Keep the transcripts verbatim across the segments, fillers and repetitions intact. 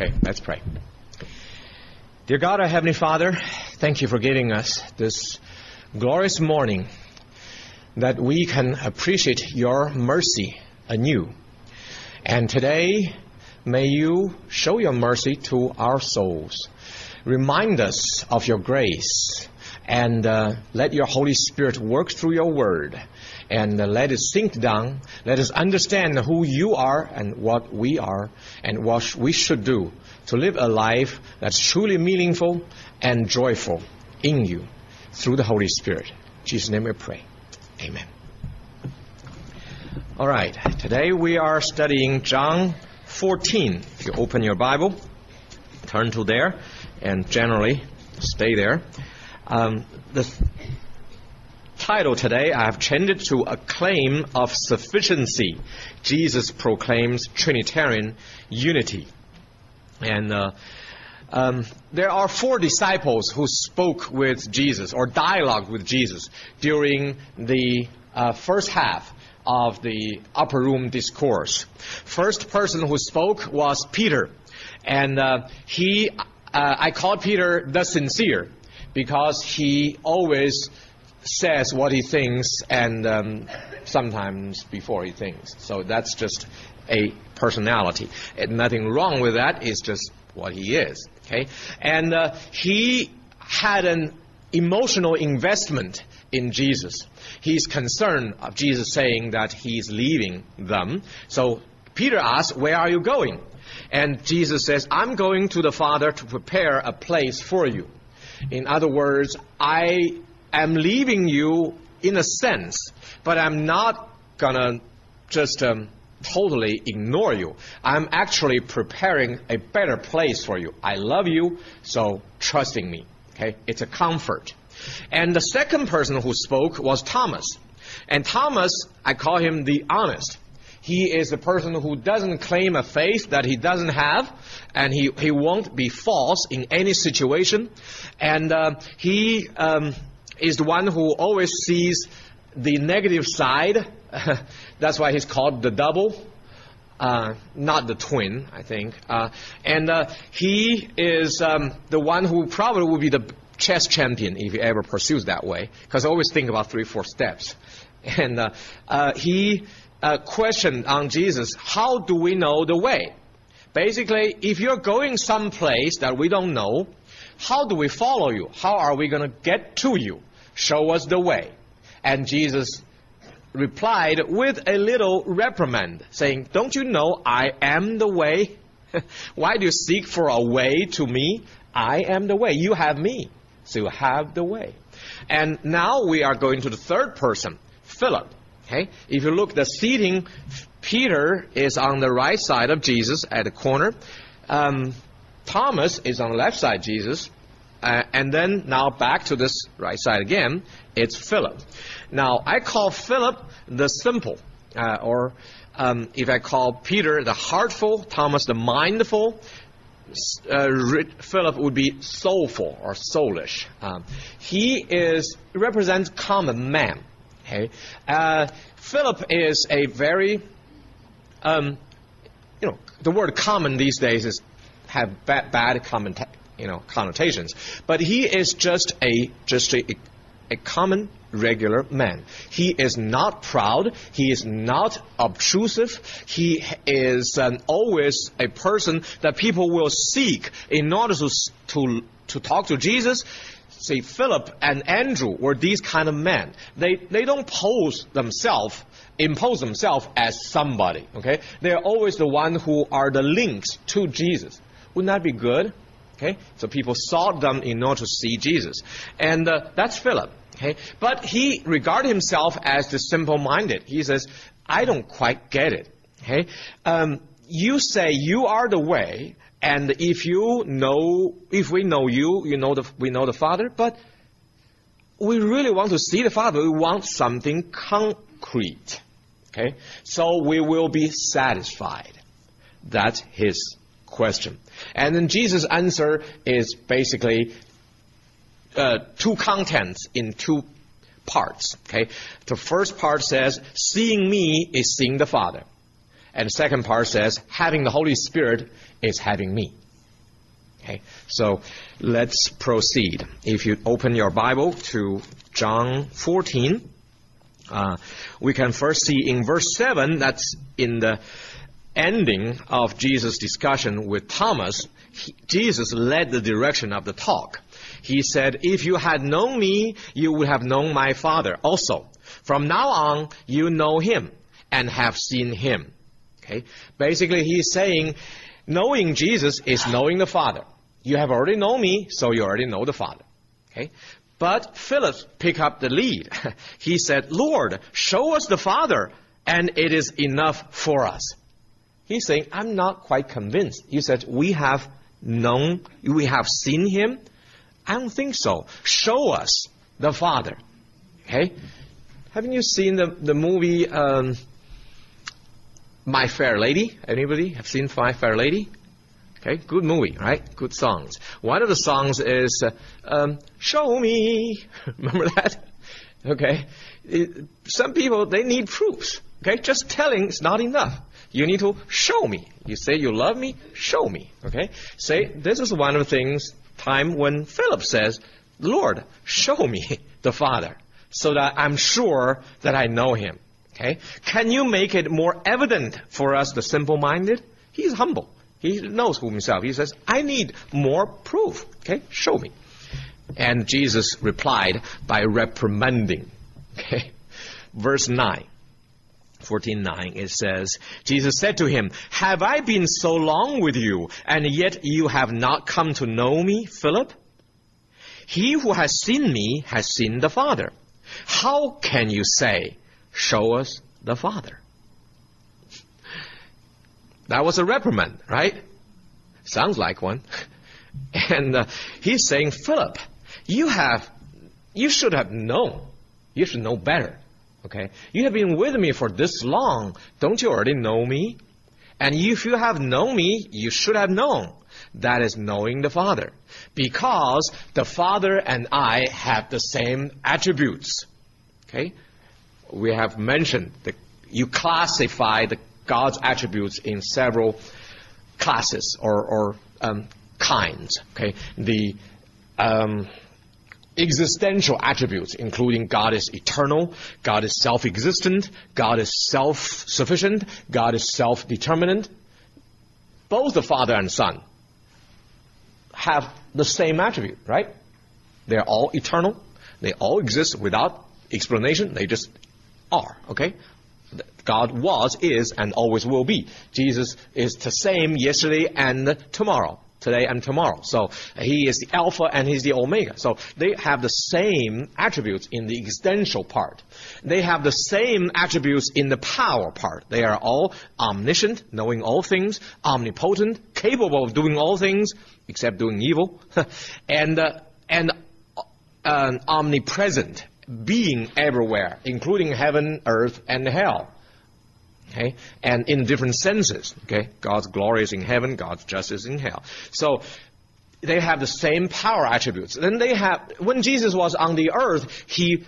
Okay, let's pray. Dear God, our Heavenly Father, thank you for giving us this glorious morning that we can appreciate your mercy anew. And today, may you show your mercy to our souls. Remind us of your grace, and uh, let your Holy Spirit work through your word, and uh, let it sink down. Let us understand who you are and what we are and what sh- we should do to live a life that's truly meaningful and joyful in you through the Holy Spirit. In Jesus' name we pray. Amen. All right. Today we are studying John fourteen. If you open your Bible, turn to there, and generally stay there. Um, the th- title today I have changed it to A Claim of Sufficiency. Jesus proclaims Trinitarian unity. And uh, um, there are four disciples who spoke with Jesus or dialogued with Jesus during the uh, first half of the upper room discourse. First person who spoke was Peter. And uh, he, uh, I called Peter the sincere, because he always says what he thinks, and um, sometimes before he thinks. So that's just a personality. And nothing wrong with that. It's just what he is. Okay, and uh, he had an emotional investment in Jesus. He's concerned of Jesus saying that he's leaving them. So Peter asks, "Where are you going?" And Jesus says, "I'm going to the Father to prepare a place for you." In other words, I am leaving you in a sense, but I'm not going to just um, totally ignore you. I'm actually preparing a better place for you. I love you, so trust in me. Okay? It's a comfort. And the second person who spoke was Thomas. And Thomas, I call him the honest. He is the person who doesn't claim a faith that he doesn't have, and he, he won't be false in any situation. And uh, he um, is the one who always sees the negative side. That's why he's called the double, uh, not the twin, I think. Uh, and uh, he is um, the one who probably will be the chess champion if he ever pursues that way, because I always think about three, four steps. And uh, uh, he... Uh, question on Jesus, how do we know the way? Basically, if you're going someplace that we don't know, how do we follow you? How are we going to get to you? Show us the way. And Jesus replied with a little reprimand, saying, don't you know I am the way? Why do you seek for a way to me? I am the way. You have me, so you have the way. And now we are going to the third person, Philip. Okay? If you look, the seating, Peter is on the right side of Jesus at the corner. Um, Thomas is on the left side of Jesus. Uh, and then now back to this right side again, it's Philip. Now, I call Philip the simple. Uh, or um, if I call Peter the heartful, Thomas the mindful, uh, Philip would be soulful or soulish. Um, he is represents common man. Okay, uh, Philip is a very, um, you know, the word common these days is have bad, bad common, you know, connotations. But he is just a just a, a common regular man. He is not proud. He is not obtrusive. He is um, always a person that people will seek in order to to to talk to Jesus. See, Philip and Andrew were these kind of men. They they don't pose themselves, impose themselves as somebody. Okay, they are always the one who are the links to Jesus. Wouldn't that be good? Okay, so people sought them in order to see Jesus, and uh, that's Philip. Okay, but he regarded himself as the simple-minded. He says, "I don't quite get it." Okay, um, you say you are the way. And if you know, if we know you, you know the, we know the Father. But we really want to see the Father. We want something concrete. Okay? So we will be satisfied. That's his question. And then Jesus' answer is basically uh, two contents in two parts. Okay? The first part says, seeing me is seeing the Father. And the second part says, having the Holy Spirit is having me. Okay, so let's proceed. If you open your Bible to John fourteen, uh, we can first see in verse seven, that's in the ending of Jesus' discussion with Thomas, he, Jesus led the direction of the talk. He said, if you had known me, you would have known my Father also. From now on, you know him and have seen him. Okay, basically he's saying, knowing Jesus is knowing the Father. You have already known me, so you already know the Father. Okay? But Philip picked up the lead. He said, Lord, show us the Father, and it is enough for us. He's saying, I'm not quite convinced. He said, we have known, we have seen him. I don't think so. Show us the Father. Okay? Haven't you seen the, the movie um, My Fair Lady? Anybody have seen My Fair Lady? Okay, good movie, right? Good songs. One of the songs is, uh, um, show me. Remember that? Okay. It, some people, they need proofs. Okay, just telling is not enough. You need to show me. You say you love me, show me. Okay? Say, this is one of the things, time when Philip says, Lord, show me the Father, so that I'm sure that I know him. Okay? Can you make it more evident for us, the simple-minded? He's humble. He knows who himself. He says, I need more proof. Okay, show me. And Jesus replied by reprimanding. Okay, verse nine, fourteen nine, it says, Jesus said to him, have I been so long with you, and yet you have not come to know me, Philip? He who has seen me has seen the Father. How can you say, show us the Father? That was a reprimand, right? Sounds like one. And uh, he's saying, Philip, you have, you should have known. You should know better. Okay? You have been with me for this long. Don't you already know me? And if you have known me, you should have known. That is knowing the Father. Because the Father and I have the same attributes. Okay? We have mentioned that you classify the God's attributes in several classes or, or um, kinds. Okay, the um, existential attributes, including God is eternal, God is self-existent, God is self-sufficient, God is self-determinant. Both the Father and Son have the same attribute, right? They're all eternal. They all exist without explanation. They just are. Okay. God was, is, and always will be. Jesus is the same yesterday and tomorrow, today and tomorrow. So he is the Alpha and he's the Omega. So they have the same attributes in the existential part. They have the same attributes in the power part. They are all omniscient, knowing all things, omnipotent, capable of doing all things except doing evil, and uh, and uh, omnipresent, being everywhere, including heaven, earth, and hell. Okay, and in different senses. Okay, God's glory is in heaven, God's justice is in hell. So they have the same power attributes. Then they have, when Jesus was on the earth, he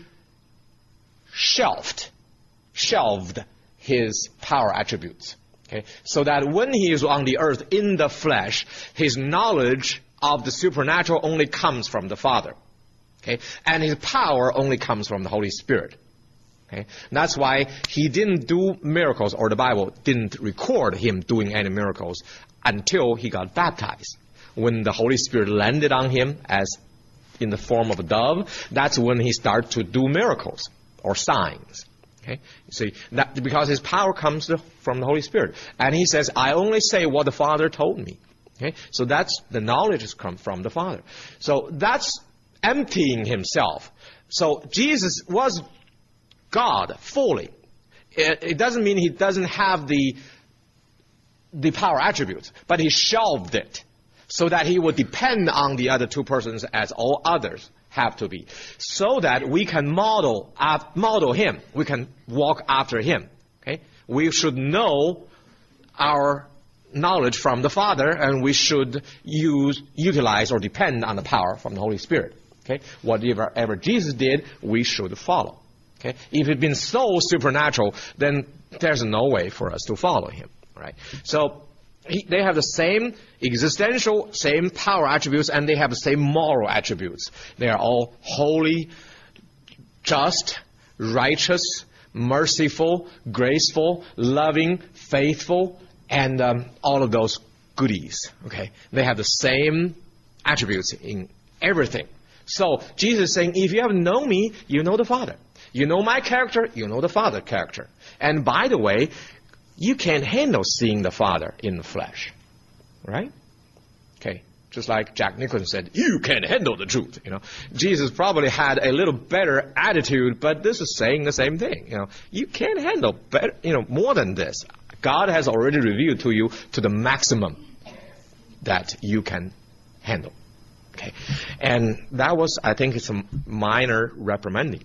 shelved, shelved his power attributes. Okay, so that when he is on the earth in the flesh, his knowledge of the supernatural only comes from the Father. Okay, and his power only comes from the Holy Spirit. Okay, that's why he didn't do miracles, or the Bible didn't record him doing any miracles until he got baptized. When the Holy Spirit landed on him as in the form of a dove, that's when he started to do miracles or signs. Okay, you see, that because his power comes to, from the Holy Spirit, and he says, "I only say what the Father told me." Okay, so that's the knowledge has come from the Father. So that's emptying himself. So Jesus was God fully. It, it doesn't mean he doesn't have the the power attributes, but he shelved it so that he would depend on the other two persons as all others have to be, so that we can model uh, model him. We can walk after him. Okay, we should know our knowledge from the Father, and we should use utilize or depend on the power from the Holy Spirit. Okay, whatever ever Jesus did, we should follow. Okay? If it had been so supernatural, then there's no way for us to follow him. Right? So He, they have the same existential, same power attributes, and they have the same moral attributes. They are all holy, just, righteous, merciful, graceful, loving, faithful, and um, all of those goodies. Okay, they have the same attributes in everything. So Jesus is saying, if you have known me, you know the Father. You know my character, you know the Father character. And by the way, you can't handle seeing the Father in the flesh. Right? Okay. Just like Jack Nicholson said, you can't handle the truth. You know, Jesus probably had a little better attitude, but this is saying the same thing. You know, you can't handle better, you know, more than this. God has already revealed to you to the maximum that you can handle. Okay, and that was, I think, it's a minor reprimanding.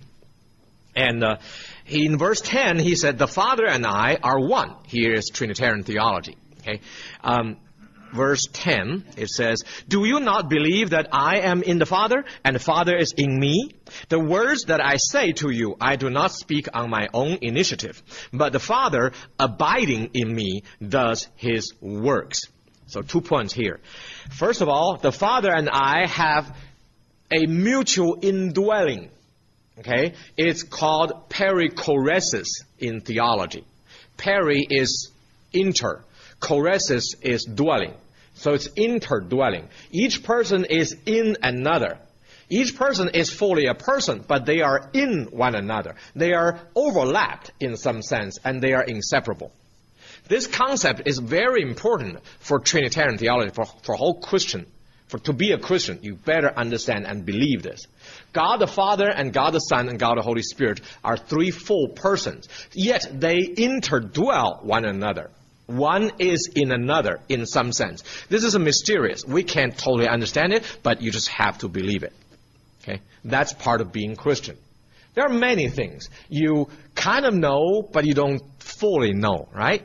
And uh, he, in verse ten, he said, "The Father and I are one." Here is Trinitarian theology. Okay. Um, Verse ten, it says, "Do you not believe that I am in the Father, and the Father is in me? The words that I say to you, I do not speak on my own initiative, but the Father abiding in me does his works." So two points here. First of all, the Father and I have a mutual indwelling. Okay? It's called perichoresis in theology. Peri is inter. Choresis is dwelling. So it's interdwelling. Each person is in another. Each person is fully a person, but they are in one another. They are overlapped in some sense, and they are inseparable. This concept is very important for Trinitarian theology, for, for whole Christian. For to be a Christian, you better understand and believe this. God the Father and God the Son and God the Holy Spirit are three full persons, yet they interdwell one another. One is in another in some sense. This is a mysterious. We can't totally understand it, but you just have to believe it. Okay? That's part of being Christian. There are many things. You kind of know, but you don't fully know, right?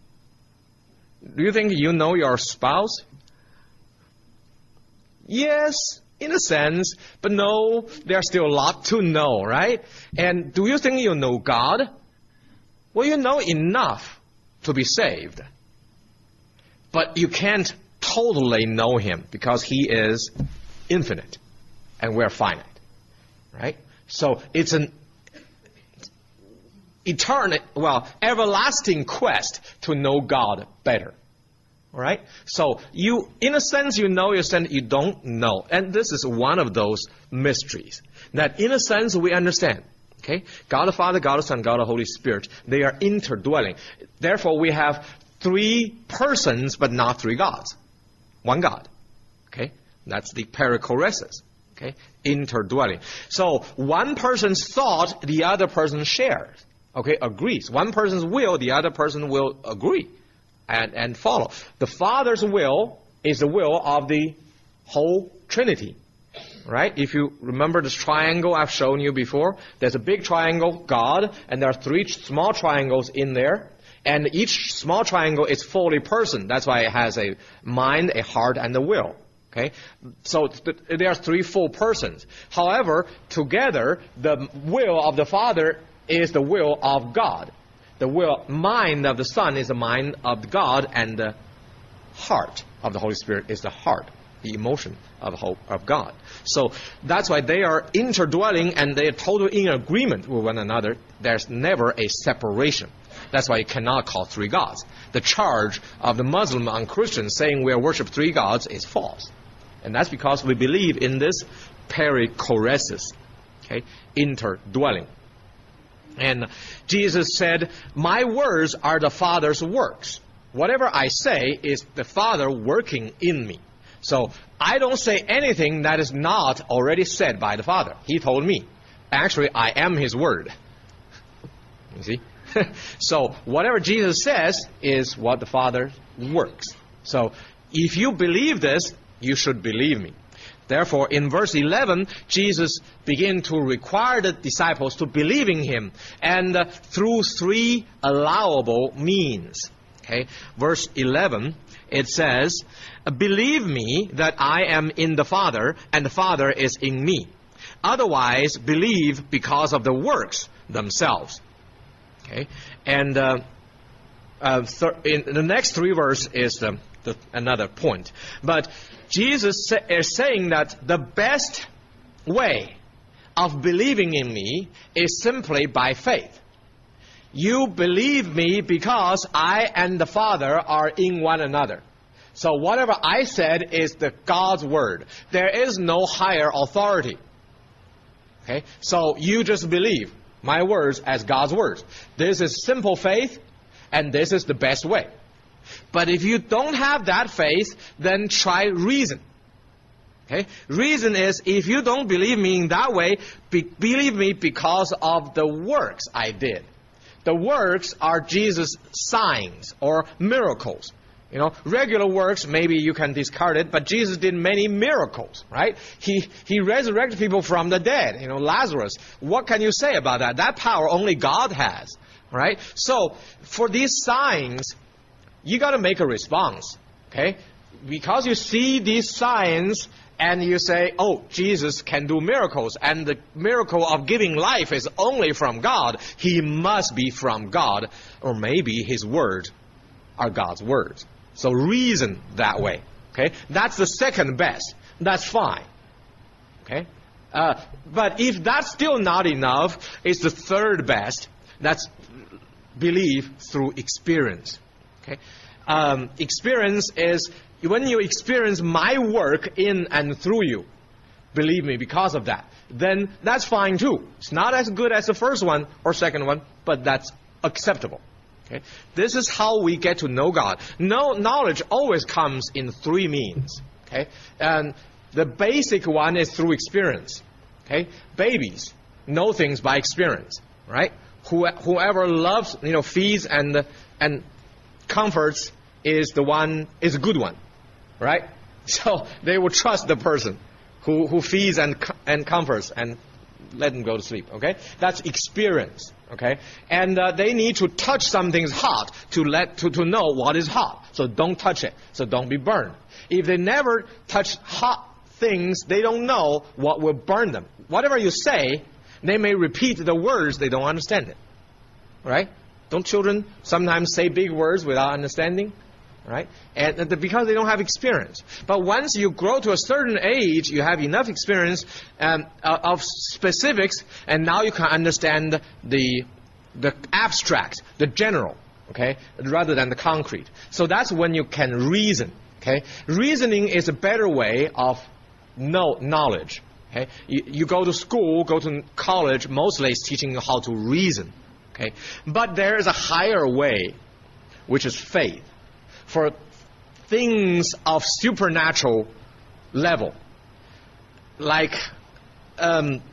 Do you think you know your spouse? Yes, in a sense, but no, there's still a lot to know, right? And do you think you know God? Well, you know enough to be saved. But you can't totally know him because he is infinite and we're finite. Right? So it's an eternal, well, everlasting quest to know God better. All right? So you, in a sense, you know, you sense you don't know. And this is one of those mysteries that in a sense we understand. Okay? God the Father, God the Son, God the Holy Spirit, they are interdwelling. Therefore, we have three persons, but not three gods. One God. Okay? That's the perichoresis. Okay? Interdwelling. So, one person's thought, the other person shares. Okay? Agrees. One person's will, the other person will agree and, and follow. The Father's will is the will of the whole Trinity. Right? If you remember this triangle I've shown you before, there's a big triangle, God, and there are three small triangles in there. And each small triangle is fully person. That's why it has a mind, a heart, and a will. Okay? So th- there are three full persons. However, together, the will of the Father is the will of God. The will, mind of the Son is the mind of God, and the heart of the Holy Spirit is the heart, the emotion of hope of God. So that's why they are interdwelling and they are totally in agreement with one another. There's never a separation. That's why you cannot call three gods. The charge of the Muslim on Christians saying we worship three gods is false. And that's because we believe in this perichoresis, okay, interdwelling. And Jesus said, "My words are the Father's works. Whatever I say is the Father working in me." So I don't say anything that is not already said by the Father. He told me. Actually, I am his word. You see? So whatever Jesus says is what the Father works. So if you believe this, you should believe me. Therefore, in verse eleven, Jesus began to require the disciples to believe in him, and uh, through three allowable means. Okay, verse eleven, it says, "Believe me that I am in the Father, and the Father is in me. Otherwise, believe because of the works themselves." Okay, and uh, uh, thir- in the next three verses is the, the, another point. But Jesus sa- is saying that the best way of believing in me is simply by faith. You believe me because I and the Father are in one another. So whatever I said is the God's word. There is no higher authority. Okay? So you just believe my words as God's words. This is simple faith, and this is the best way. But if you don't have that faith, then try reason. Okay? Reason is, if you don't believe me in that way, be- believe me because of the works I did. The works are Jesus' signs or miracles. You know, regular works, maybe you can discard it, but Jesus did many miracles, right? He he resurrected people from the dead, you know, Lazarus. What can you say about that? That power only God has, right? So, for these signs, you got to make a response, okay? Because you see these signs, and you say, oh, Jesus can do miracles, and the miracle of giving life is only from God. He must be from God, or maybe his words are God's words. So reason that way. Okay, that's the second best. That's fine. Okay, uh, but if that's still not enough, it's the third best. That's believe through experience. Okay, um, experience is when you experience my work in and through you. Believe me, because of that, then that's fine too. It's not as good as the first one or second one, but that's acceptable. Okay? This is how we get to know God. No, knowledge always comes in three means. Okay? And the basic one is through experience. Okay? Babies know things by experience, right? Who, whoever loves, you know, feeds and and comforts is the one is a good one, right? So they will trust the person who who feeds and and comforts and let them go to sleep. Okay? That's experience. Okay, and uh, they need to touch something hot to let to, to know what is hot. So don't touch it. So don't be burned. If they never touch hot things, they don't know what will burn them. Whatever you say, they may repeat the words, they don't understand it. Right? Don't children sometimes say big words without understanding? Right? And the, because they don't have experience. But once you grow to a certain age, you have enough experience um, uh, of specifics, and now you can understand the the abstract, the general, okay, rather than the concrete. So that's when you can reason. Okay, reasoning is a better way of know knowledge. Okay, you, you go to school, go to college, mostly it's teaching you how to reason. Okay, but there is a higher way, which is faith. For things of supernatural level, like um,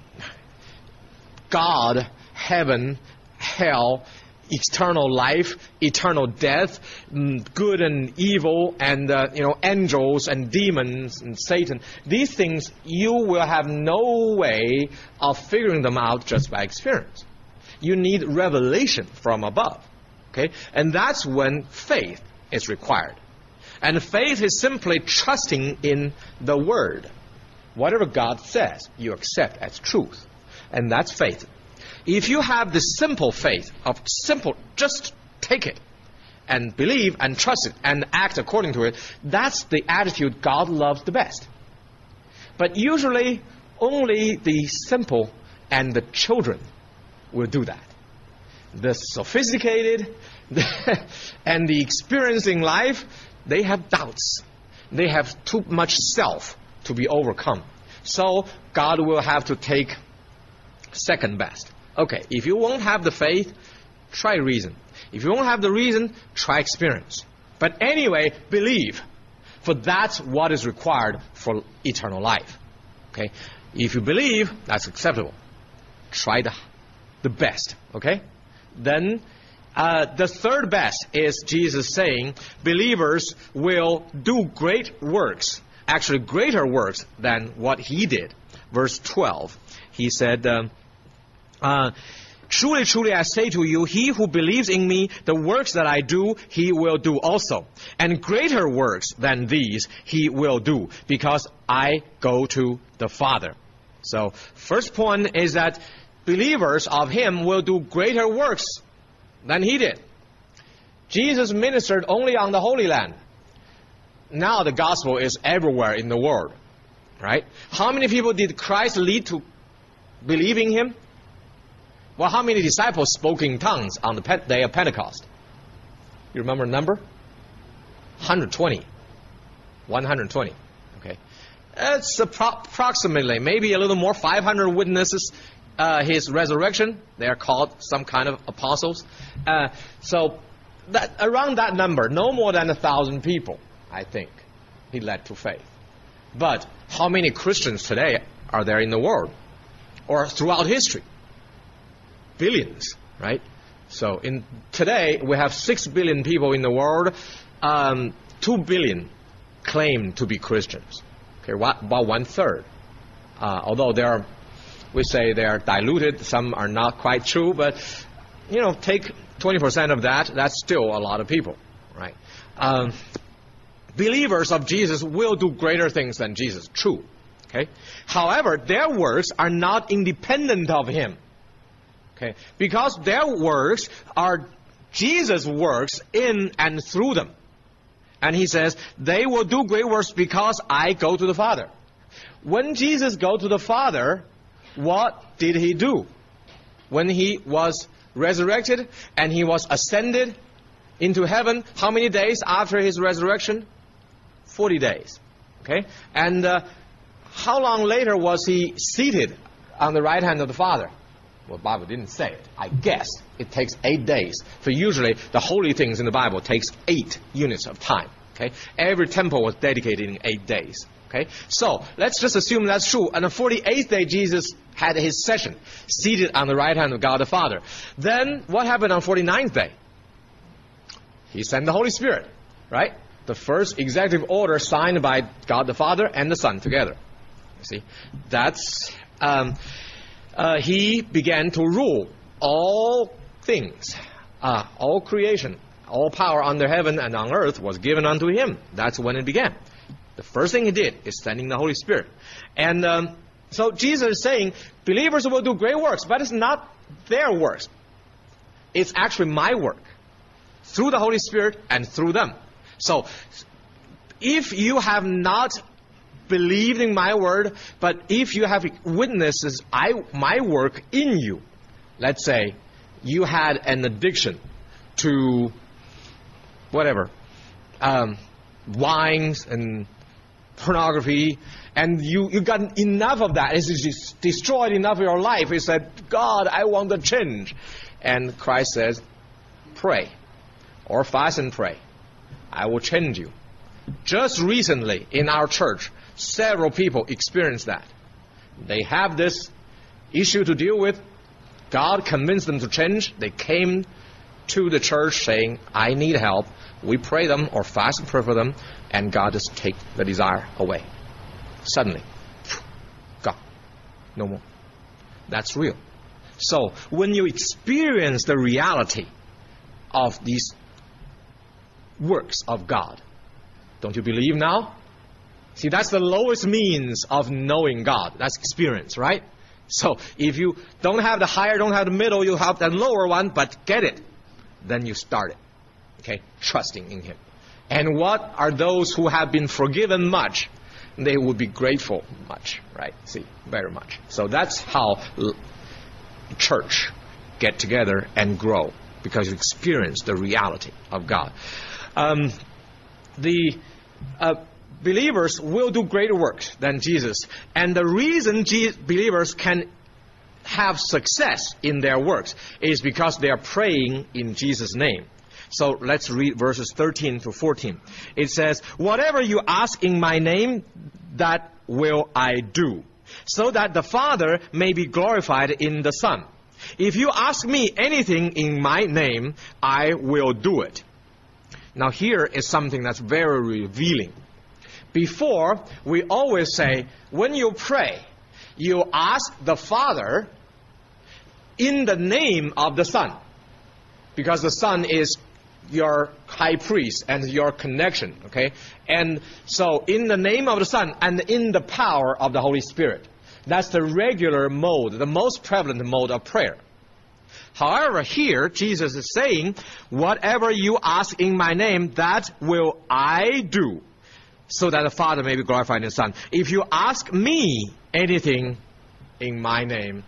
God, heaven, hell, eternal life, eternal death, good and evil, and uh, you know, angels and demons and Satan. These things you will have no way of figuring them out just by experience. You need revelation from above. Okay, and that's when faith is required. And faith is simply trusting in the Word. Whatever God says, you accept as truth. And that's faith. If you have the simple faith of simple, just take it and believe and trust it and act according to it, that's the attitude God loves the best. But usually, only the simple and the children will do that. The sophisticated and the experiencing life, they have doubts. They have too much self to be overcome. So God will have to take second best. Okay, if you won't have the faith, try reason. If you won't have the reason, try experience. But anyway, believe. For that's what is required for eternal life. Okay? If you believe, that's acceptable. Try the, the best. Okay? Then uh, the third best is Jesus saying believers will do great works, actually greater works than what he did. Verse twelve, he said, um, uh, truly, truly, I say to you, he who believes in me, the works that I do, he will do also. And greater works than these he will do, because I go to the Father. So, first point is that believers of him will do greater works than he did. Jesus ministered only on the Holy Land. Now the gospel is everywhere in the world, right? How many people did Christ lead to believing him? Well, how many disciples spoke in tongues on the day of Pentecost? You remember the number? one hundred twenty. one hundred twenty. Okay. It's appro- approximately, maybe a little more, five hundred witnesses uh, his resurrection. They are called some kind of apostles. Uh, so that, around that number, no more than a thousand people, I think, he led to faith. But how many Christians today are there in the world? Or throughout history? Billions, right? So in today, we have six billion people in the world. Um, two billion claim to be Christians. Okay, what, about one third. Uh, although they are, we say they are diluted, some are not quite true, but, you know, take twenty percent of that, that's still a lot of people, right? Um, believers of Jesus will do greater things than Jesus, true. Okay? However, their works are not independent of him. Okay? Because their works are Jesus' works in and through them. And he says, they will do great works because I go to the Father. When Jesus go to the Father, what did he do? When he was resurrected and he was ascended into heaven, how many days after his resurrection? Forty days. Okay? And uh, how long later was he seated on the right hand of the Father? Well, the Bible didn't say it. I guess it takes eight days. For usually, the holy things in the Bible takes eight units of time. Okay? Every temple was dedicated in eight days. Okay? So, let's just assume that's true. On the forty-eighth day, Jesus had his session, seated on the right hand of God the Father. Then, what happened on forty-ninth day? He sent the Holy Spirit, right? The first executive order signed by God the Father and the Son together. You see? That's... Um, Uh, he began to rule all things, uh, all creation, all power under heaven and on earth was given unto him. That's when it began. The first thing he did is sending the Holy Spirit. And um, so Jesus is saying, believers will do great works, but it's not their works. It's actually my work, through the Holy Spirit and through them. So, if you have not believed in my word, but if you have witnesses I, my work in you, let's say you had an addiction to whatever, um, wines and pornography, and you, you got enough of that, it's just destroyed enough of your life, you said, God, I want to change. And Christ says, pray, or fast and pray. I will change you. Just recently in our church, several people experienced that. They have this issue to deal with. God convinced them to change. They came to the church saying, I need help. We pray them or fast and pray for them, and God just take the desire away. Suddenly, gone. No more. That's real. So, when you experience the reality of these works of God, don't you believe now? See, that's the lowest means of knowing God. That's experience, right? So, if you don't have the higher, don't have the middle, you have the lower one, but get it, then you start it. Okay? Trusting in him. And what are those who have been forgiven much? They would be grateful much, right? See, very much. So that's how l- church get together and grow, because you experience the reality of God. Um, the uh, believers will do greater works than Jesus. And the reason Je- believers can have success in their works is because they are praying in Jesus' name. So let's read verses thirteen to fourteen. It says, whatever you ask in my name, that will I do, so that the Father may be glorified in the Son. If you ask me anything in my name, I will do it. Now here is something that's very revealing. Before, we always say, when you pray, you ask the Father in the name of the Son. Because the Son is your high priest and your connection, okay? And so, in the name of the Son and in the power of the Holy Spirit. That's the regular mode, the most prevalent mode of prayer. However, here, Jesus is saying, whatever you ask in my name, that will I do, so that the Father may be glorified in the Son. If you ask me anything in my name,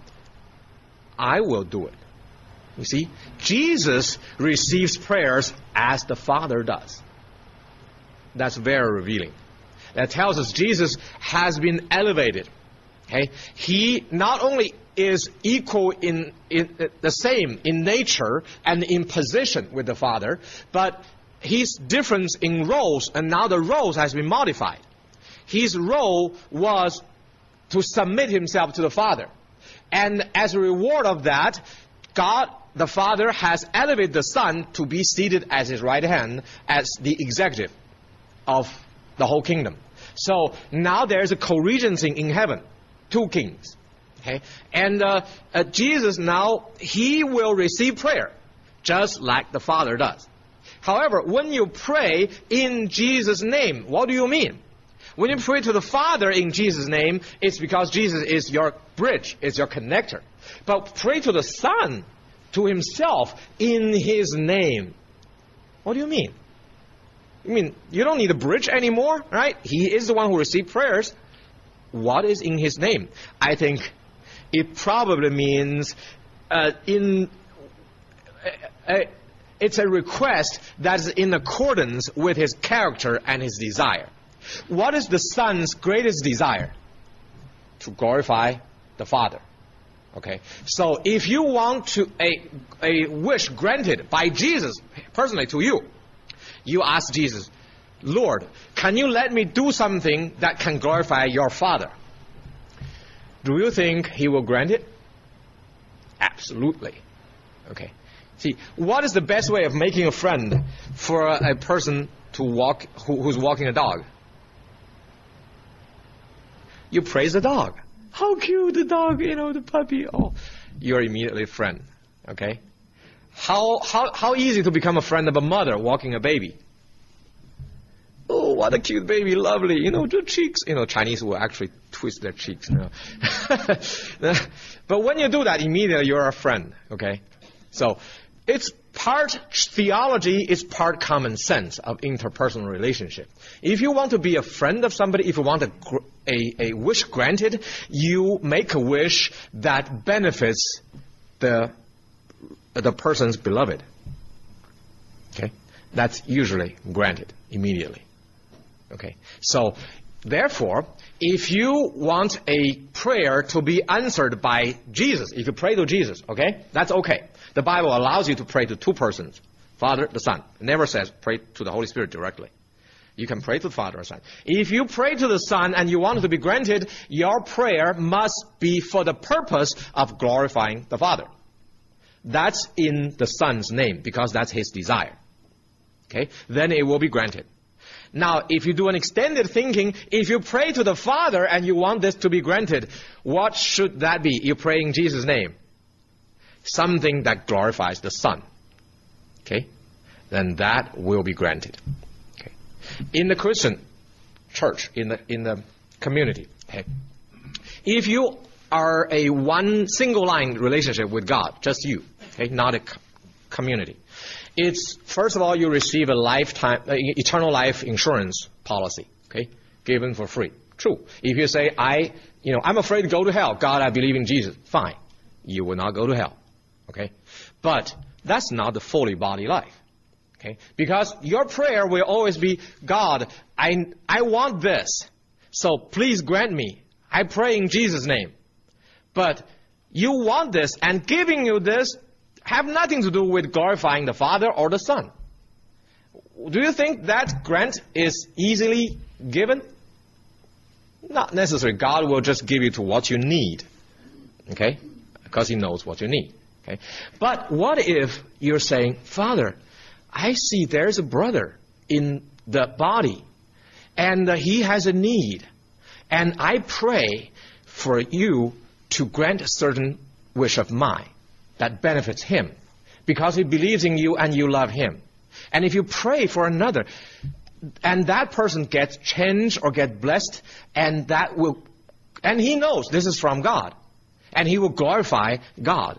I will do it. You see, Jesus receives prayers as the Father does. That's very revealing. That tells us Jesus has been elevated. Okay? He not only is equal in, in uh, the same in nature and in position with the Father, but his difference in roles, and now the roles has been modified. His role was to submit himself to the Father. And as a reward of that, God the Father has elevated the Son to be seated at his right hand as the executive of the whole kingdom. So now there's a co-regency in heaven, two kings. Okay, and uh, uh, Jesus now, he will receive prayer just like the Father does. However, when you pray in Jesus' name, what do you mean? When you pray to the Father in Jesus' name, it's because Jesus is your bridge, is your connector. But pray to the Son, to himself, in his name. What do you mean? You mean you don't need a bridge anymore, right? He is the one who received prayers. What is in his name? I think it probably means uh, in uh, uh, it's a request that is in accordance with his character and his desire. What is the Son's greatest desire? To glorify the Father. Okay, so if you want to a a wish granted by Jesus personally to you, you ask Jesus, Lord, can you let me do something that can glorify your Father? Do you think he will grant it? Absolutely. Okay. See, what is the best way of making a friend for a, a person to walk who, who's walking a dog? You praise the dog. How cute the dog, you know, the puppy. Oh, you're immediately a friend. Okay? How, how, how easy to become a friend of a mother walking a baby. Oh, what a cute baby, lovely. You know, the cheeks. You know, Chinese will actually twist their cheeks. You know. But when you do that, immediately you're a friend. Okay? So, it's part theology, it's part common sense of interpersonal relationship. If you want to be a friend of somebody, if you want a, a, a wish granted, you make a wish that benefits the, the person's beloved. Okay? That's usually granted immediately. Okay? So, therefore, if you want a prayer to be answered by Jesus, if you pray to Jesus, okay, that's okay. The Bible allows you to pray to two persons, Father, the Son. It never says pray to the Holy Spirit directly. You can pray to the Father or Son. If you pray to the Son and you want it to be granted, your prayer must be for the purpose of glorifying the Father. That's in the Son's name because that's his desire. Okay? Then it will be granted. Now, if you do an extended thinking, if you pray to the Father and you want this to be granted, what should that be? You pray in Jesus' name. Something that glorifies the Son. Okay? Then that will be granted. Okay? In the Christian church, in the in the community, okay, if you are a one single line relationship with God, just you, okay, not a community, it's first of all you receive a lifetime, uh, eternal life insurance policy, okay, given for free. True. If you say I, you know, I'm afraid to go to hell, God, I believe in Jesus, fine, you will not go to hell. Okay? But that's not the fully body life. Okay? Because your prayer will always be, God, I, I want this. So please grant me. I pray in Jesus' name. But you want this, and giving you this have nothing to do with glorifying the Father or the Son. Do you think that grant is easily given? Not necessarily. God will just give you to what you need. Okay? Because he knows what you need. Okay. But what if you're saying, Father, I see there's a brother in the body, and uh, he has a need, and I pray for you to grant a certain wish of mine that benefits him, because he believes in you and you love him. And if you pray for another, and that person gets changed or get blessed, and that will, and he knows this is from God, and he will glorify God.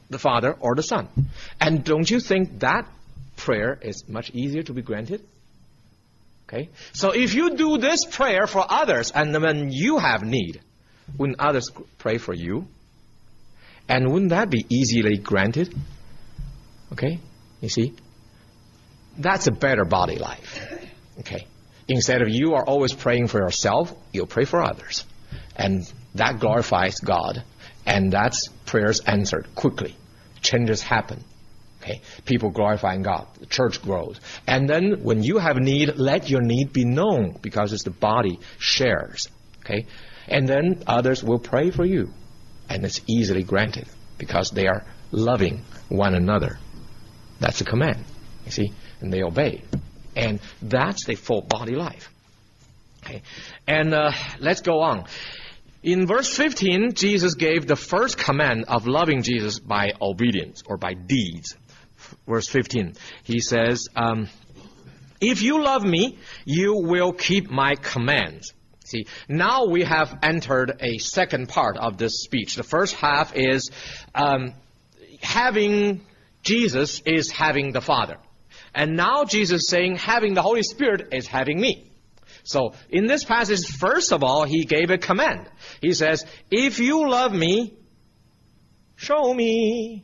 the Father or the Son. And don't you think that prayer is much easier to be granted? Okay? So if you do this prayer for others, and when you have need, wouldn't others pray for you? And wouldn't that be easily granted? Okay? You see? That's a better body life. Okay? Instead of you are always praying for yourself, you'll pray for others. And that glorifies God. And that's prayers answered quickly. Changes happen. Okay? People glorifying God. The church grows. And then when you have need, let your need be known, because it's the body shares. Okay? And then others will pray for you. And it's easily granted because they are loving one another. That's a command. You see? And they obey. And that's the full body life. Okay? And uh, let's go on. In verse fifteen, Jesus gave the first command of loving Jesus by obedience or by deeds. Verse fifteen, he says, um, if you love me, you will keep my commands. See, now we have entered a second part of this speech. The first half is um, having Jesus is having the Father. And now Jesus is saying having the Holy Spirit is having me. So in this passage, first of all, he gave a command. He says, if you love me, show me.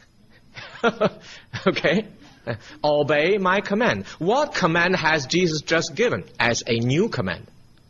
Okay? Obey my command. What command has Jesus just given as a new command?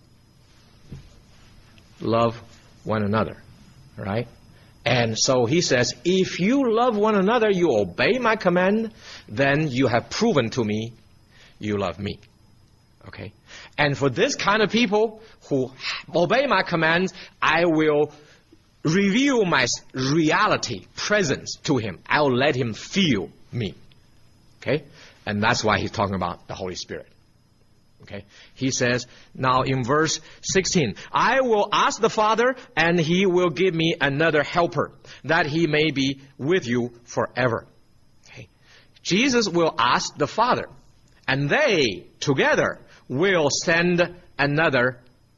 Love one another. Right? And so he says, if you love one another, you obey my command, then you have proven to me you love me. Okay? And for this kind of people who obey my commands, I will reveal my reality, presence to him. I will let him feel me. Okay? And that's why he's talking about the Holy Spirit. Okay? He says, now in verse sixteen, I will ask the Father, and he will give me another helper, that he may be with you forever. Okay? Jesus will ask the Father, and they together will send another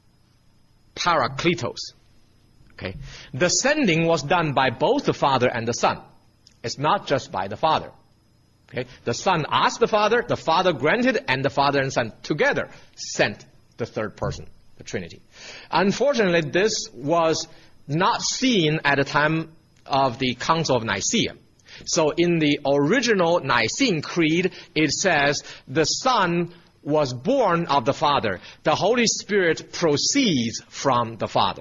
Parakletos. Okay? The sending was done by both the Father and the Son. It's not just by the Father. Okay? The Son asked the Father, the Father granted, and the Father and Son together sent the third person, the Trinity. Unfortunately, this was not seen at the time of the Council of Nicaea. So in the original Nicene Creed, it says the Son was born of the Father. The Holy Spirit proceeds from the Father.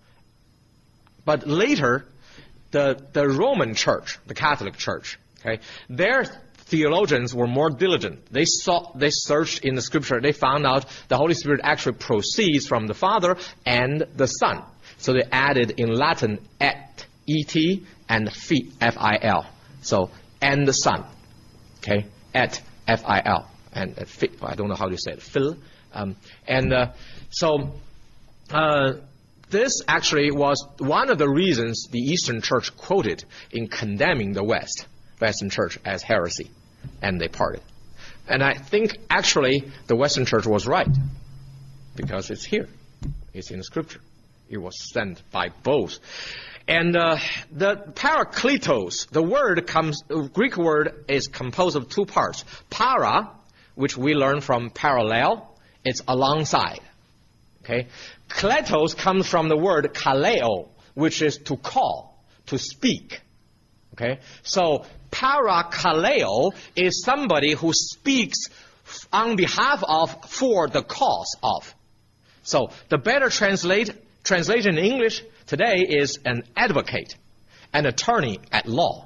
But later, the, the Roman Church, the Catholic Church, okay, their theologians were more diligent. They saw, they searched in the Scripture. They found out the Holy Spirit actually proceeds from the Father and the Son. So they added in Latin et, et, and fi, F I L. So, and the Son. Okay? Et, F I L. And uh, fi, I don't know how to say it. Phil. Um, and uh, so, uh, this actually was one of the reasons the Eastern Church quoted in condemning the West, Western Church as heresy. And they parted. And I think actually the Western Church was right. Because it's here. It's in the Scripture. It was sent by both. And uh, the Parakletos, the word comes, the Greek word is composed of two parts. Para, which we learn from parallel, it's alongside. Okay? Kletos comes from the word kaleo, which is to call, to speak. Okay? So parakaleo is somebody who speaks on behalf of, for the cause of. So the better translate, translation in English today is an advocate, an attorney at law,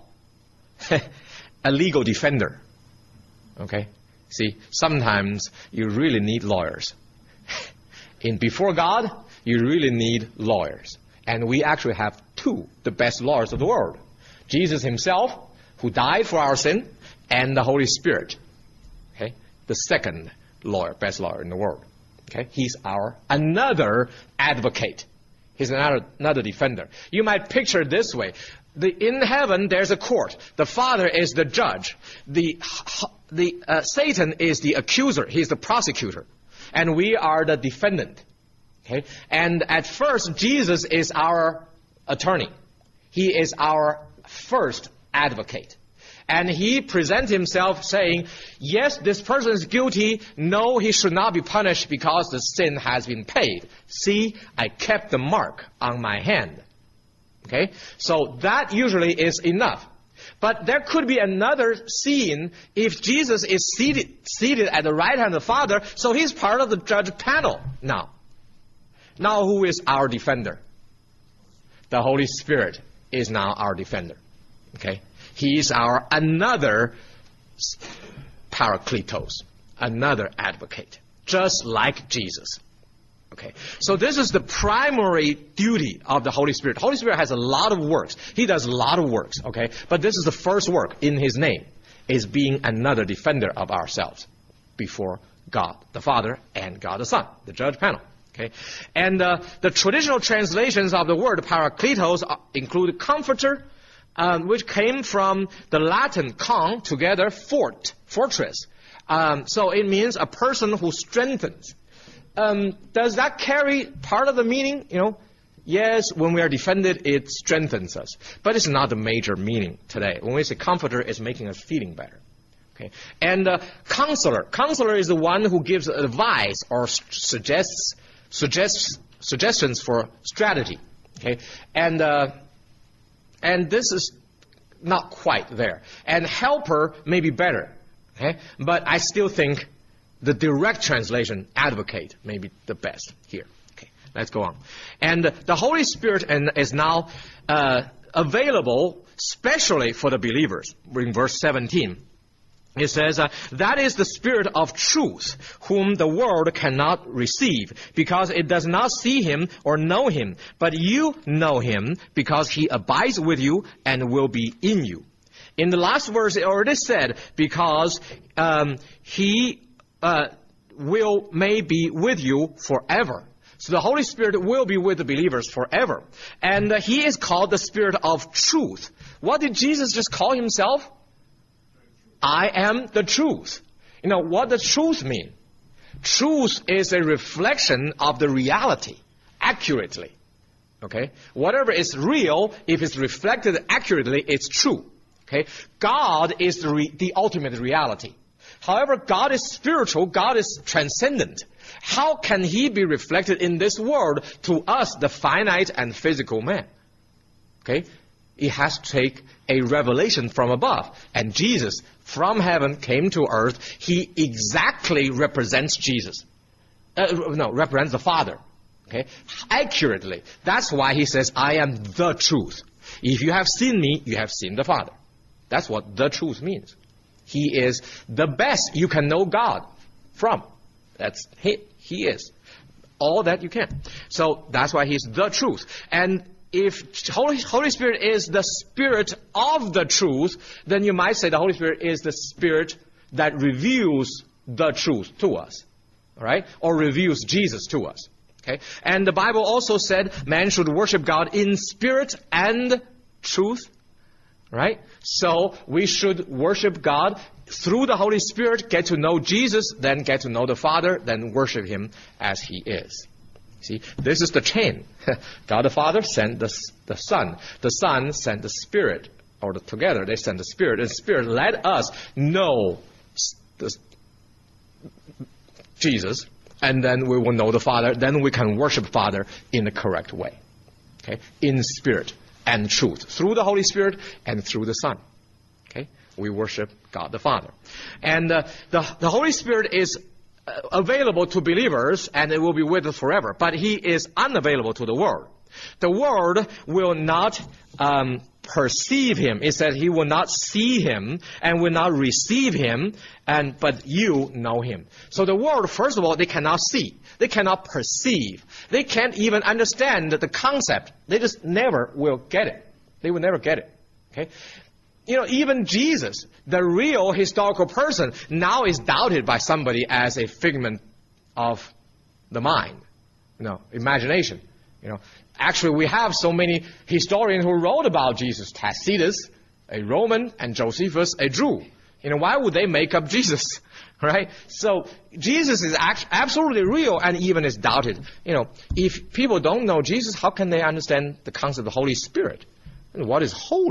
a legal defender. Okay? See, sometimes you really need lawyers. In before God, you really need lawyers. And we actually have two, the best lawyers of the world. Jesus himself, who died for our sin, and the Holy Spirit. Okay? The second lawyer, best lawyer in the world. Okay? He's our another advocate. He's another, another defender. You might picture it this way. The, in heaven, there's a court. The Father is the judge. The, the uh, Satan is the accuser. He's the prosecutor. And we are the defendant. Okay? And at first, Jesus is our attorney. He is our first advocate. And he presents himself saying, yes, this person is guilty. No, he should not be punished because the sin has been paid. See, I kept the mark on my hand. Okay? So that usually is enough. But there could be another scene if Jesus is seated, seated at the right hand of the Father, so he's part of the judge panel now. Now who is our defender? The Holy Spirit is now our defender. Okay? He is our another Parakletos, another advocate, just like Jesus. Okay, so this is the primary duty of the Holy Spirit. The Holy Spirit has a lot of works. He does a lot of works, okay? But this is the first work in His name, is being another defender of ourselves before God the Father and God the Son, the judge panel. Okay, and uh, the traditional translations of the word Parakletos include comforter, Um, which came from the Latin con, together, fort, fortress. Um, so it means a person who strengthens. Um, does that carry part of the meaning? You know, yes, when we are defended, it strengthens us. But it's not the major meaning today. When we say comforter, it's making us feeling better. Okay, and uh, counselor. Counselor is the one who gives advice or suggests, suggests suggestions for strategy. Okay, and uh, And this is not quite there. And helper may be better. Okay? But I still think the direct translation, advocate, may be the best here. Okay, let's go on. And the Holy Spirit is now uh, available specially for the believers. In verse seventeen, it says, uh, that is the Spirit of truth, whom the world cannot receive, because it does not see him or know him. But you know him, because he abides with you and will be in you. In the last verse, it already said, because um, he uh, will may be with you forever. So the Holy Spirit will be with the believers forever. And uh, he is called the Spirit of truth. What did Jesus just call himself? I am the truth. You know, what does truth mean? Truth is a reflection of the reality, accurately. Okay? Whatever is real, if it's reflected accurately, it's true. Okay? God is the, re- the ultimate reality. However, God is spiritual, God is transcendent. How can he be reflected in this world to us, the finite and physical man? Okay? It has to take a revelation from above. And Jesus, from heaven, came to earth. He exactly represents Jesus. Uh, no, represents the Father. Okay? Accurately. That's why he says, I am the truth. If you have seen me, you have seen the Father. That's what the truth means. He is the best you can know God from. That's he. He is. All that you can. So that's why he's the truth. And if Holy, Holy Spirit is the Spirit of the truth, then you might say the Holy Spirit is the Spirit that reveals the truth to us. All right? Or reveals Jesus to us. Okay? And the Bible also said man should worship God in spirit and truth. Right? So we should worship God through the Holy Spirit, get to know Jesus, then get to know the Father, then worship him as he is. See, this is the chain. God the Father sent the, the Son. The Son sent the Spirit. Or the, together they sent the Spirit. And the Spirit let us know the, Jesus. And then we will know the Father. Then we can worship Father in the correct way. Okay? In spirit and truth. Through the Holy Spirit and through the Son. Okay? We worship God the Father. And uh, the, the Holy Spirit is available to believers, and it will be with us forever. But he is unavailable to the world. The world will not um, perceive him. It says he will not see him and will not receive him, and but you know him. So the world, first of all, they cannot see. They cannot perceive. They can't even understand the concept. They just never will get it. They will never get it. Okay? You know, even Jesus, the real historical person, now is doubted by somebody as a figment of the mind, you know, imagination. You know, actually, we have so many historians who wrote about Jesus. Tacitus, a Roman, and Josephus, a Jew. You know, why would they make up Jesus, right? So Jesus is act- absolutely real, and even is doubted. You know, if people don't know Jesus, how can they understand the concept of the Holy Spirit? And what is holy?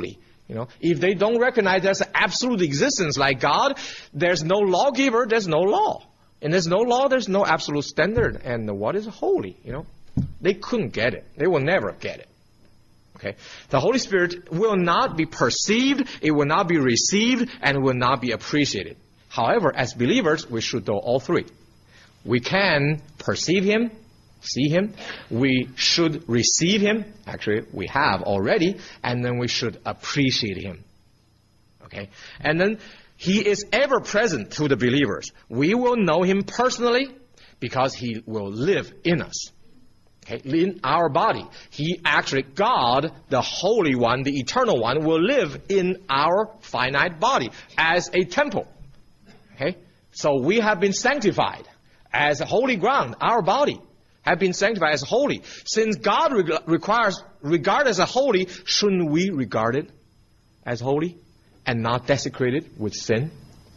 You know, if they don't recognize there's an absolute existence like God, there's no lawgiver, there's no law. And there's no law, there's no absolute standard. And what is holy, you know? They couldn't get it. They will never get it. Okay? The Holy Spirit will not be perceived, it will not be received, and will not be appreciated. However, as believers, we should do all three. We can perceive Him, see Him. We should receive Him. Actually, we have already. And then we should appreciate Him. Okay? And then He is ever present to the believers. We will know Him personally because He will live in us. Okay? In our body. He actually, God, the Holy One, the Eternal One, will live in our finite body as a temple. Okay? So we have been sanctified as holy ground. Our body have been sanctified as holy. Since God re- requires regard as a holy, shouldn't we regard it as holy and not desecrated with sin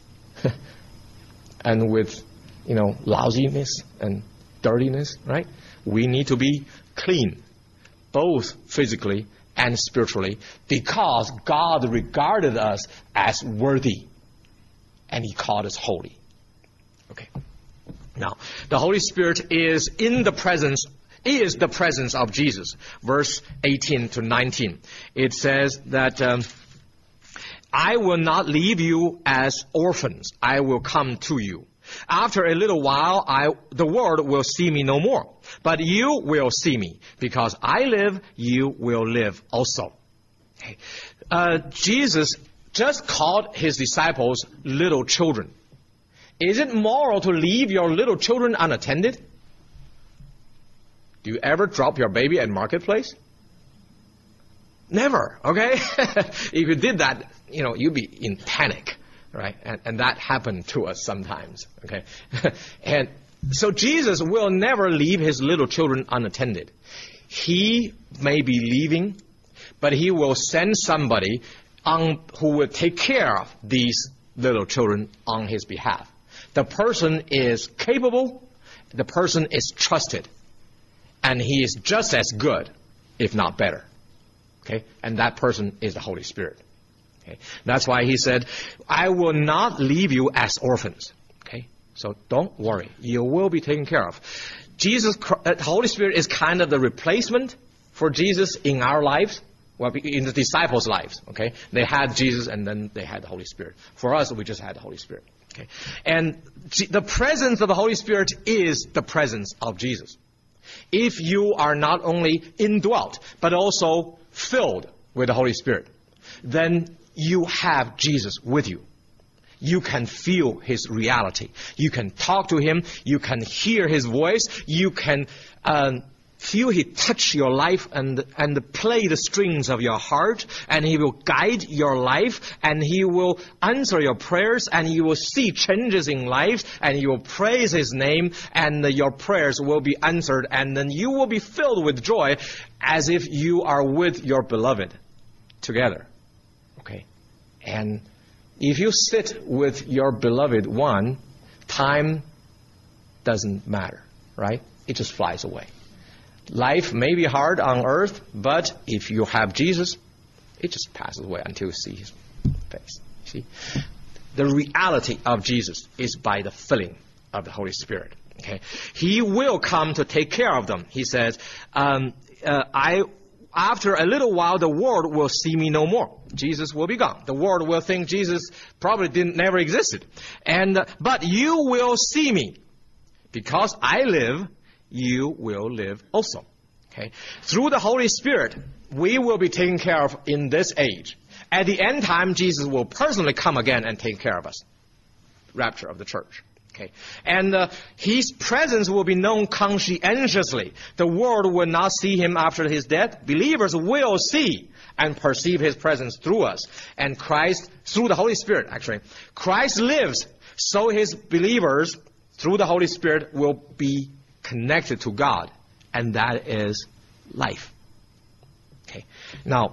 and with, you know, lousiness and dirtiness, right? We need to be clean, both physically and spiritually, because God regarded us as worthy and He called us holy. Okay. Now, the Holy Spirit is in the presence, is the presence of Jesus. Verse eighteen to nineteen. It says that, um, I will not leave you as orphans. I will come to you. After a little while, I, the world will see me no more. But you will see me. Because I live, you will live also. Okay. Uh, Jesus just called His disciples little children. Is it moral to leave your little children unattended? Do you ever drop your baby at marketplace? Never, okay? If you did that, you know, you'd be in panic, right? And, and that happened to us sometimes, okay? And so Jesus will never leave His little children unattended. He may be leaving, but He will send somebody on, who will take care of these little children on His behalf. The person is capable, the person is trusted, and he is just as good, if not better. Okay? And that person is the Holy Spirit. Okay? That's why He said, I will not leave you as orphans. Okay? So don't worry. You will be taken care of. Jesus, the Holy Spirit is kind of the replacement for Jesus in our lives. Well, in the disciples' lives, okay? They had Jesus and then they had the Holy Spirit. For us, we just had the Holy Spirit. Okay? And the presence of the Holy Spirit is the presence of Jesus. If you are not only indwelt, but also filled with the Holy Spirit, then you have Jesus with you. You can feel His reality. You can talk to Him. You can hear His voice. You can um, feel He touch your life and, and play the strings of your heart, and He will guide your life, and He will answer your prayers, and you will see changes in life, and you will praise His name, and your prayers will be answered, and then you will be filled with joy as if you are with your beloved together. Okay? And if you sit with your beloved one, time doesn't matter, right? It just flies away. Life may be hard on earth, but if you have Jesus, it just passes away until you see His face. See? The reality of Jesus is by the filling of the Holy Spirit. Okay? He will come to take care of them. He says, um, uh, I, after a little while, the world will see me no more. Jesus will be gone. The world will think Jesus probably didn't never existed. And uh, but you will see me. Because I live, you will live also. Okay? Through the Holy Spirit, we will be taken care of in this age. At the end time, Jesus will personally come again and take care of us. Rapture of the church. Okay? And uh, His presence will be known conscientiously. The world will not see Him after His death. Believers will see and perceive His presence through us. And Christ, through the Holy Spirit, actually. Christ lives, so His believers, through the Holy Spirit, will be connected to God, and that is life. Okay. Now,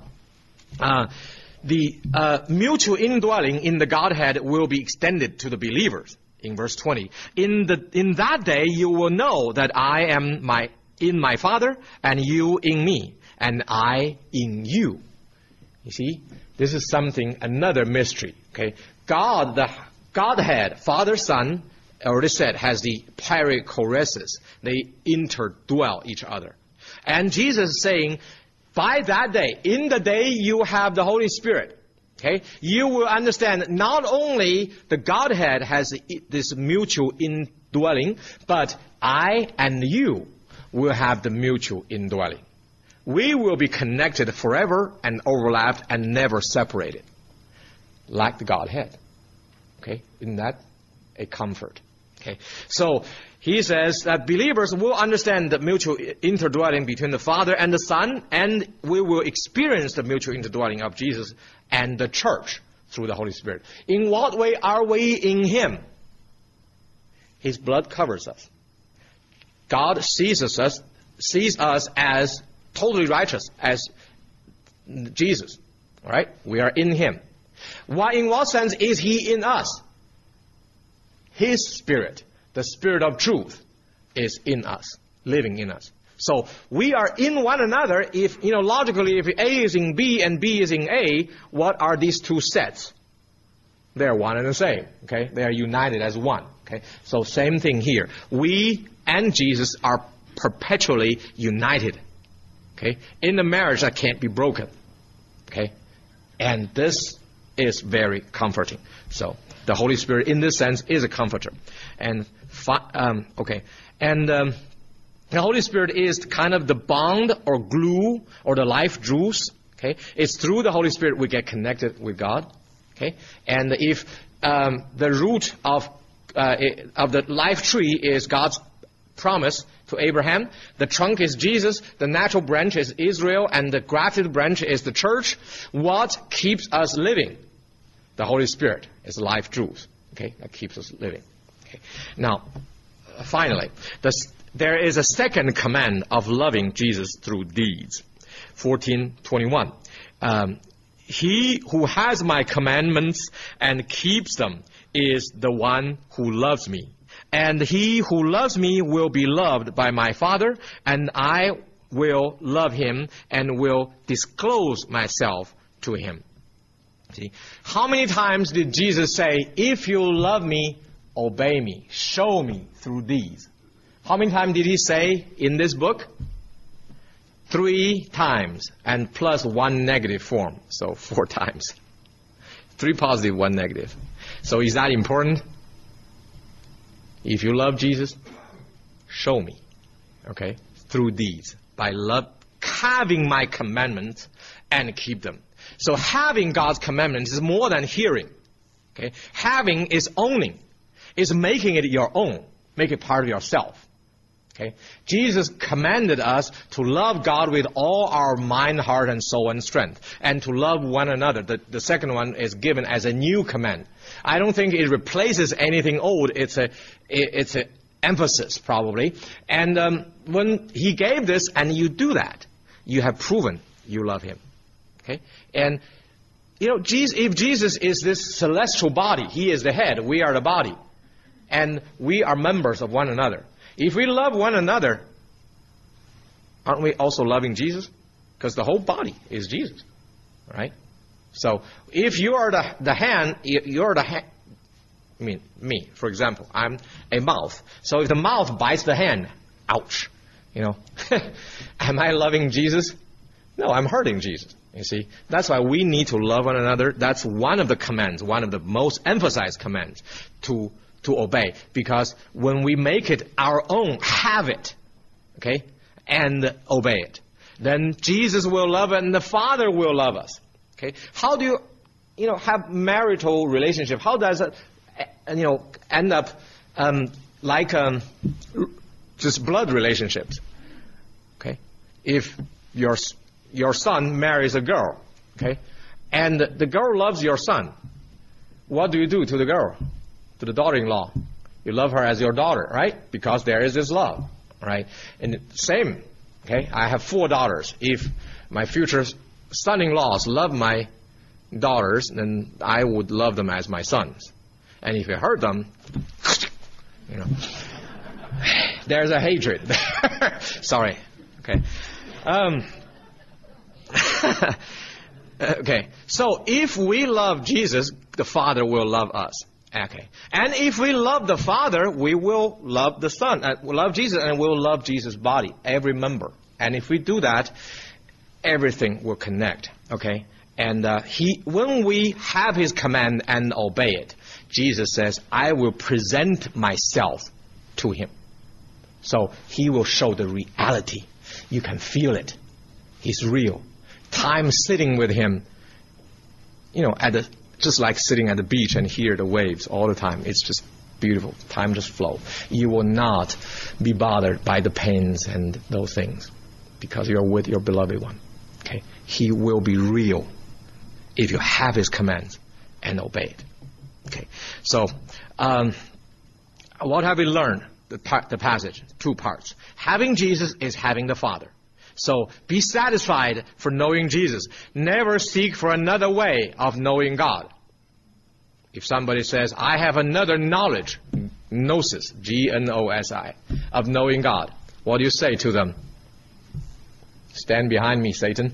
uh, the uh, mutual indwelling in the Godhead will be extended to the believers. In verse twenty, in the in that day you will know that I am my in my Father, and you in me, and I in you. You see, this is something, another mystery. Okay, God, the Godhead, Father, Son, I already said, has the perichoresis. They interdwell each other. And Jesus is saying, by that day, in the day you have the Holy Spirit, okay, you will understand that not only the Godhead has this mutual indwelling, but I and you will have the mutual indwelling. We will be connected forever and overlapped and never separated, like the Godhead. Okay, isn't that a comfort? Okay, so he says that believers will understand the mutual interdwelling between the Father and the Son, and we will experience the mutual interdwelling of Jesus and the church through the Holy Spirit. In what way are we in Him? His blood covers us. God sees us, sees us as totally righteous, as Jesus. All right? We are in Him. Why, in what sense is He in us? His Spirit, the Spirit of truth, is in us, living in us. So we are in one another. If, you know, logically, if A is in B and B is in A, what are these two sets? They are one and the same. Okay, they are united as one. Okay, so same thing here. We and Jesus are perpetually united. Okay, in the marriage that can't be broken. Okay, and this is very comforting. So the Holy Spirit, in this sense, is a comforter. And fi- um, okay, and um, the Holy Spirit is kind of the bond or glue or the life juice. Okay, it's through the Holy Spirit we get connected with God. Okay, and if um, the root of uh, of the life tree is God's promise to Abraham, the trunk is Jesus, the natural branch is Israel, and the grafted branch is the church. What keeps us living? The Holy Spirit is life juice. Okay, that keeps us living. Okay. Now, uh, finally, this, there is a second command of loving Jesus through deeds. fourteen twenty-one. Um, He who has my commandments and keeps them is the one who loves me. And he who loves me will be loved by my Father, and I will love him and will disclose myself to him. See, how many times did Jesus say, if you love me, obey me, show me through these? How many times did he say in this book? Three times, and plus one negative form, so four times. Three positive, one negative. So is that important? If you love Jesus, show me, okay, through these, by love, having my commandments and keep them. So having God's commandments is more than hearing, okay? Having is owning, is making it your own, make it part of yourself. Okay. Jesus commanded us to love God with all our mind, heart, and soul and strength, and to love one another. The, the second one is given as a new command. I don't think it replaces anything old. It's a, it, it's an emphasis, probably. And um, when he gave this, and you do that, you have proven you love him. Okay. And you know, Jesus, if Jesus is this celestial body, he is the head, we are the body, and we are members of one another. If we love one another, aren't we also loving Jesus? Because the whole body is Jesus, right? So if you are the, the hand, you're the hand. I mean, me, for example, I'm a mouth. So if the mouth bites the hand, ouch, you know. Am I loving Jesus? No, I'm hurting Jesus. You see, that's why we need to love one another. That's one of the commands, one of the most emphasized commands to to obey, because when we make it our own, have it, okay, and obey it, then Jesus will love it and the Father will love us. Okay, how do you, you know, have marital relationship? How does it, you know, end up um, like um, just blood relationships? Okay, if your your son marries a girl, okay, and the girl loves your son, what do you do to the girl? To the daughter-in-law, you love her as your daughter, right? Because there is this love, right? And same, okay? I have four daughters. If my future son-in-laws love my daughters, then I would love them as my sons. And if you hurt them, you know, there's a hatred. Sorry, okay. Um, Okay, so if we love Jesus, the Father will love us. Okay, and if we love the Father, we will love the Son, uh, we love Jesus, and we will love Jesus' body, every member. And if we do that, everything will connect. Okay, and uh, he, when we have His command and obey it, Jesus says, "I will present myself to Him." So He will show the reality. You can feel it. He's real. Time sitting with Him, you know, at the, just like sitting at the beach and hear the waves all the time. It's just beautiful. Time just flows. You will not be bothered by the pains and those things because you're with your beloved one. Okay? He will be real if you have His commands and obey it. Okay? So, um, what have we learned? The, part, the passage, two parts. Having Jesus is having the Father. So be satisfied for knowing Jesus. Never seek for another way of knowing God. If somebody says, I have another knowledge, gnosis, G N O S I, of knowing God, what do you say to them? Stand behind me, Satan.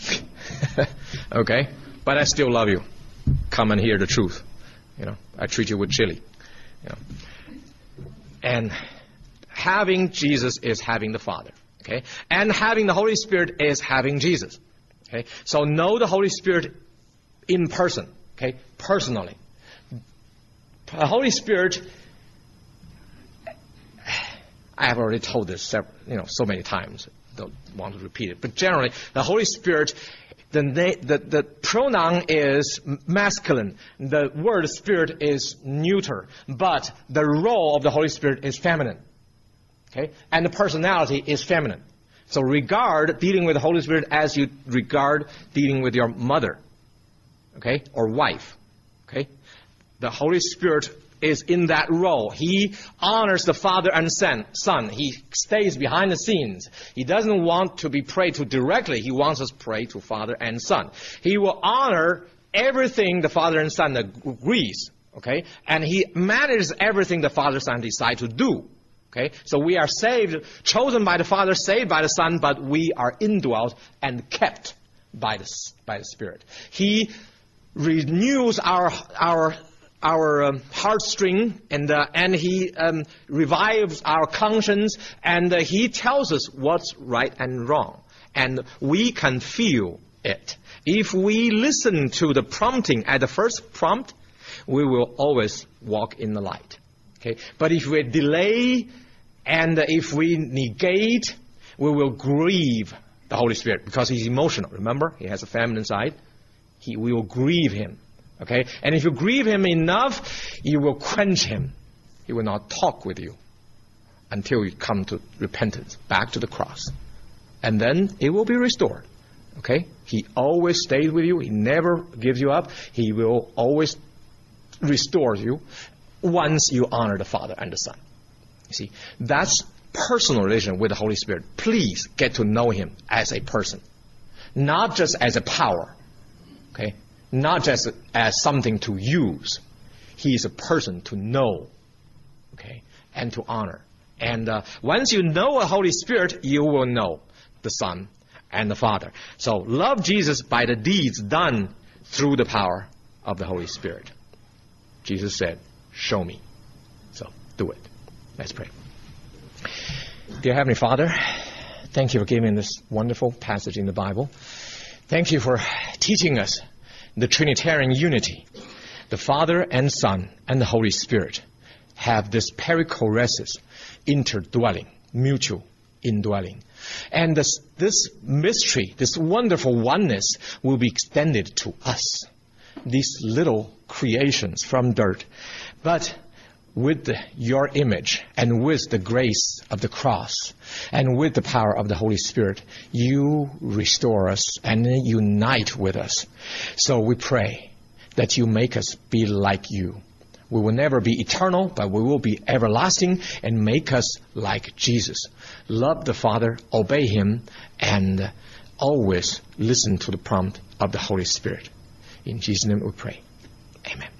Okay? But I still love you. Come and hear the truth. You know, I treat you with chili. You know. And having Jesus is having the Father. Okay? And having the Holy Spirit is having Jesus. Okay? So know the Holy Spirit in person. Okay? Personally. The Holy Spirit, I have already told this several, you know, so many times. Don't want to repeat it. But generally, the Holy Spirit, the, the, the pronoun is masculine. The word Spirit is neuter. But the role of the Holy Spirit is feminine. Okay? And the personality is feminine. So regard dealing with the Holy Spirit as you regard dealing with your mother. Okay? Or wife. Okay? The Holy Spirit is in that role. He honors the Father and Son. He stays behind the scenes. He doesn't want to be prayed to directly. He wants us to pray to Father and Son. He will honor everything the Father and Son agrees. Okay? And He manages everything the Father and Son decide to do. Okay? So we are saved, chosen by the Father, saved by the Son, but we are indwelt and kept by the, by the Spirit. He renews our our our um, heartstring, and uh, and He um, revives our conscience, and uh, He tells us what's right and wrong, and we can feel it. If we listen to the prompting at the first prompt, we will always walk in the light. Okay, but if we delay and if we negate, we will grieve the Holy Spirit because He's emotional. Remember, He has a feminine side. He, we will grieve Him. Okay? And if you grieve Him enough, you will quench Him. He will not talk with you until you come to repentance, back to the cross. And then it will be restored. Okay? He always stays with you. He never gives you up. He will always restore you once you honor the Father and the Son. You see, that's personal relation with the Holy Spirit. Please get to know Him as a person, not just as a power. Okay? Not just as something to use. He is a person to know, okay, and to honor. And uh, once you know the Holy Spirit, you will know the Son and the Father. So love Jesus by the deeds done through the power of the Holy Spirit. Jesus said, show me. So do it. Let's pray. Dear Heavenly Father, thank you for giving this wonderful passage in the Bible. Thank you for teaching us the Trinitarian unity. The Father and Son and the Holy Spirit have this perichoresis, interdwelling, mutual indwelling. And this, this mystery, this wonderful oneness will be extended to us, these little creations from dirt. But with the, your image and with the grace of the cross and with the power of the Holy Spirit, you restore us and unite with us. So we pray that you make us be like you. We will never be eternal, but we will be everlasting, and make us like Jesus. Love the Father, obey Him, and always listen to the prompt of the Holy Spirit. In Jesus' name we pray. Amen.